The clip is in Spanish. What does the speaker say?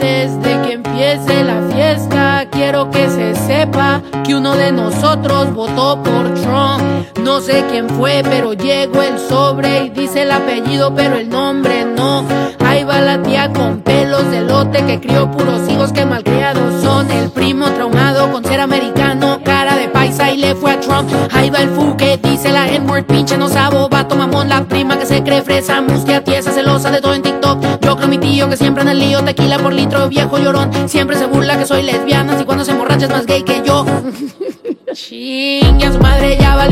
antes de que empiece la fiesta, quiero que se sepa que uno de nosotros votó por Trump. No sé quién fue, pero llegó el sobre y dice el apellido, pero el nombre no. Ahí va la tía con pelos de lote que crió puros hijos que malcriados son. El primo traumado con ser americano, cara de paisa y le fue a Trump. Ahí va el fu que dice la N-word, pinche no sabo, vato mamón. La prima que se cree fresa, mustia, tiesa, celosa de todo en TikTok. Yo creo mi tío que siempre en el lío, tequila por litro, viejo llorón. Siempre se burla que soy lesbiana, y cuando se emborracha es más gay que yo. Ching, a su madre ya valió